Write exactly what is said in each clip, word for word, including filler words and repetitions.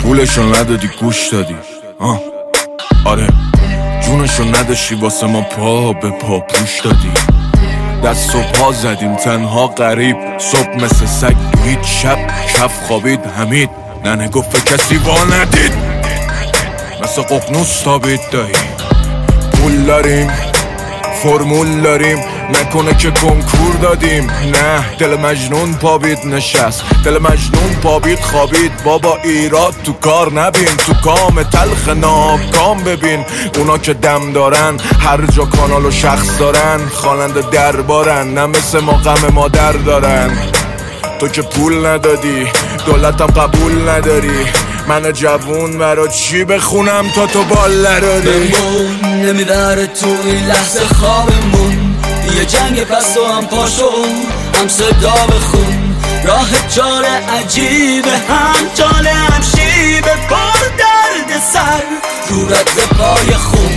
پولشو ندادی گوش دادی آه. آره جونشو نداشتی واسه ما پا به پا پوش دادی. دست و پا زدیم تنها غریب صبح مثل سگ هیچ شب کف خوابید حمید ننه گفت کسی وا ندید مثل ققنوس تابید دایی. پول داریم فرمول داریم نکنه که کنکور دادیم. نه دل مجنون پابید نشست دل مجنون پابید خوابید. بابا ایراد تو کار نبین تو کام تلخ ناکام ببین. اونا که دم دارن هر جا کانال و شخص دارن خواننده دربارن نه مثل ما غم مادر دارن. تو که پول ندادی دولتم قبول نداری من جوون برا چی بخونم تا تو بال نداری. بمون نمیبره تو این لحظه خوابمون یه جنگ پس و هم پاشو هم صدا بخون. راه جار عجیبه هم جال هم شیبه بار درد سر رو رد پای خون.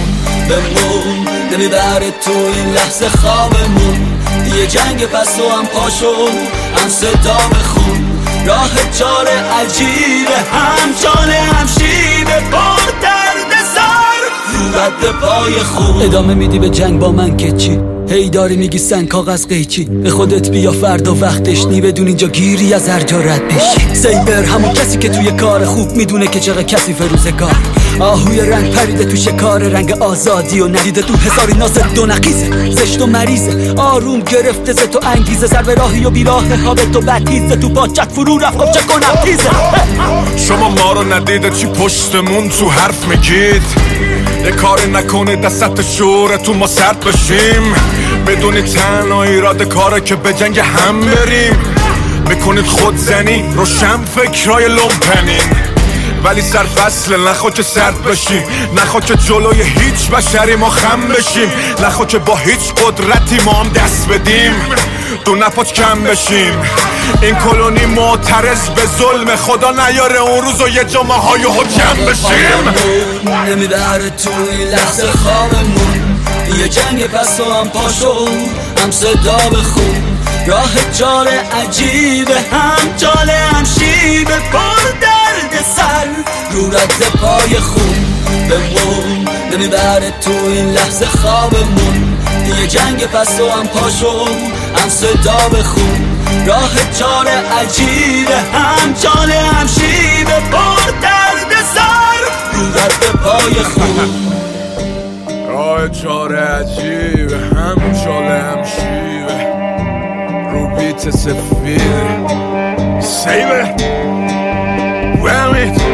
بمون نمیبره تو این لحظه خوابمون یه جنگ پس و هم پاشو هم صدا بخون. راه جال عجیبه هم جال هم شیبه بار درد سر رو رد پای خون. ادامه میدی به جنگ با من که چی؟ هی داری میگی سنگ کاغذ قیچی به خودت بیا فردا وقتش نی بدون اینجا گیری از هر جا رد بشی. سیبر همون کسی که توی کار خوب میدونه که چقدر کسی فروزگار آهوی رنگ پریده تو شکار رنگ آزادی و ندیده تو هزاری ناز دو نقیزه زشت و مریضه آروم گرفته ز تو انگیزه سر به راهی و بیراه خواب تو بدتیزه تو پاچت فرو رفت خب چه کنم تیزه. شما ما رو ندیده چی پشتمون تو حرف میگید یه کاری نکنید دست شوره تو ما سرد بشیم. بدونی تنها ایراد کاره که به جنگ هم بریم. میکنید خود زنی روشن فکرهای لومپنین ولی سرفصل نخوا که سرد بشیم نخوا که جلوی هیچ بشری ما خم بشیم نخوا که با هیچ قدرتی ما هم دست بدیم دو نپاچ کم بشیم. این کلونی معترض به ظلم خدا نیاره اون روز و یه جامعه های حکم بشیم. نمیبره تو این لحظه خوابمون یه جنگ پس و هم پاشو هم صدا بخون. راه جال عجیبه هم جال هم شیبه بار درد سر رو رد پای خون. بمون نمیبره تو این لحظه خوابمون یه جنگ پس و هم پاشو هم صدا بخون. راه جال عجیبه هم جال هم شیبه بار درد سر رو رد پای خون. راه جال عجیبه هم جال هم شیبه رو بیت سفید سیبه ویمید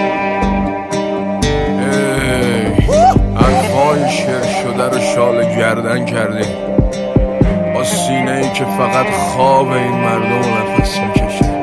حرفای شعر شده رو شال گردن کردیم با سینه ای که فقط خواب این مردم نفس میکشه.